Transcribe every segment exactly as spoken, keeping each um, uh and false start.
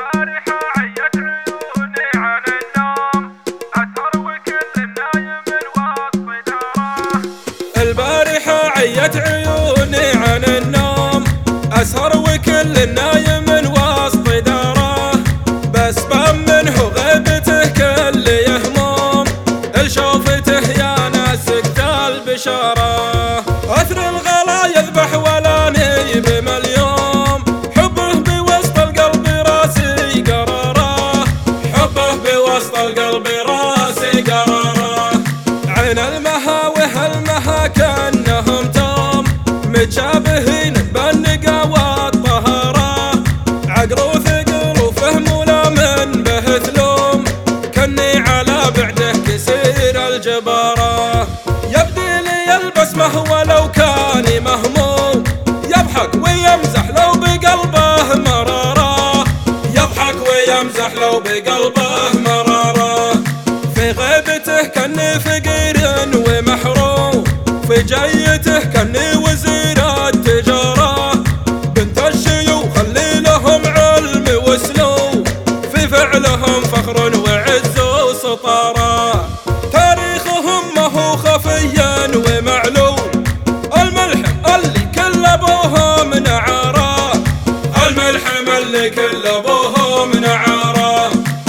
البارحة عيت عيوني عن النوم، أسهر وكل النايم الوسط داره، بسبب منه غيبته كل يهموم، الشوفته يا ناس سكت البشارة، أثر الغلا يذبح ولا نيب مليوم، حبه بوسط القلب راسي قراره، حبه بوسط القلب راسي قراره، عين المهاوه المها كأنهم توم، متشابهين بالنقا والطهارة، عقل وثقل وفهم ولا من به ثلوم، كني على بعده كسير الجبارة، يبدي لي البسمة ولو كان مهموم، يضحك ويمزح لو بقلبه مرارة، يضحك ويمزح لو بقلبه مرارة، في غيبته كني فقير ومحروم، في جيته كني وزير التجارة، بنت الشيوخ اللي لهم علم واسلوب، في فعلهم فخر وعز وسطارة، تاريخهم ما هو خفيا ومعلوم، الملحم اللي كل ابوهم نعاره، الملحم اللي كل ابوهم نعاره،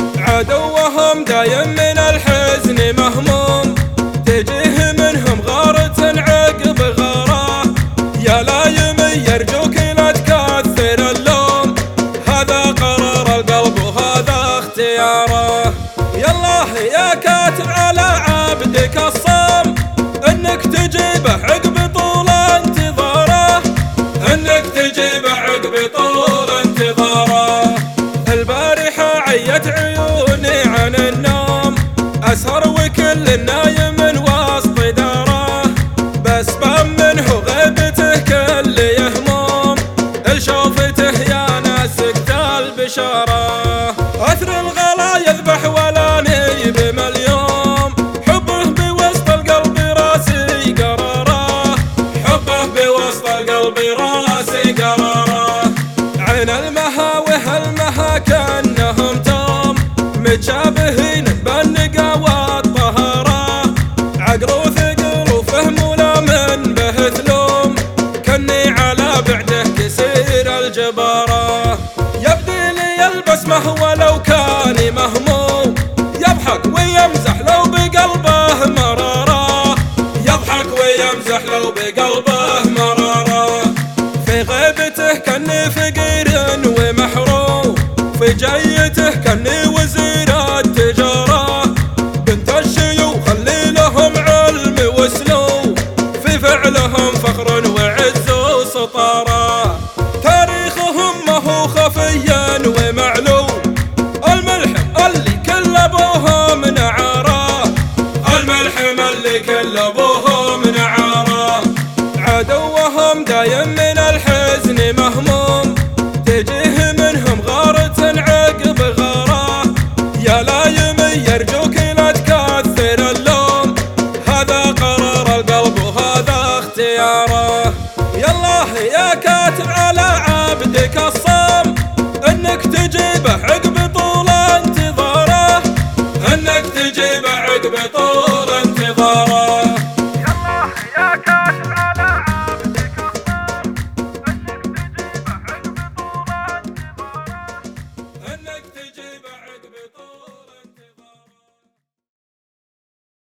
عدوهم دايم من الحزن مهموم، تجيه منهم غارة عقب غاره، يا لايم يرجوك لا تكثر اللوم، هذا قرار القلب وهذا اختياره، يالله يا كاتب على عبدك الصام، انك تجيبه عقب طول انتظاره، انك تجيبه عقب طول انتظاره، البارحة عيت عيوني عن النوم، أسهر وكل النايم الوسط داره، بسبب منه غيبته كل يهموم، الشوفته يا ناس سكت البشارة، أثر الغلا يذبح ولا نيب مليوم، حبه بوسط القلب راسي قراره، حبه بوسط القلب راسي قراره، عين المهاوه المها كأنهم توم، متشابهين بالنقا والطهارة، عقل وثقل وفهم ولا من به ثلوم، كني على بعده كسير الجبارة، يبدي لي البسمة ولو كان مهموم، يضحك ويمزح لو بقلبه مرارة، يضحك ويمزح لو بقلبه مرارة، في غيبته كني فقير ومحروم، في جيته كني وزير التجارة، بنت الشيوخ اللي لهم علم واسلوب، في فعلهم فخر وعز وسطارة، تاريخهم ما هو خفيا ومعلوم، الملحم اللي كل ابوهم نعاره، الملحم اللي كل ابوهم نعاره، عدوهم دايم من الحزن مهموم، تجيه منهم غارة عقب غاره، يا لايم يرجوك لا تكثر اللوم، هذا قرار القلب وهذا اختياره، يالله يا كاتب على عبدك الصام، انك تجيبه عقب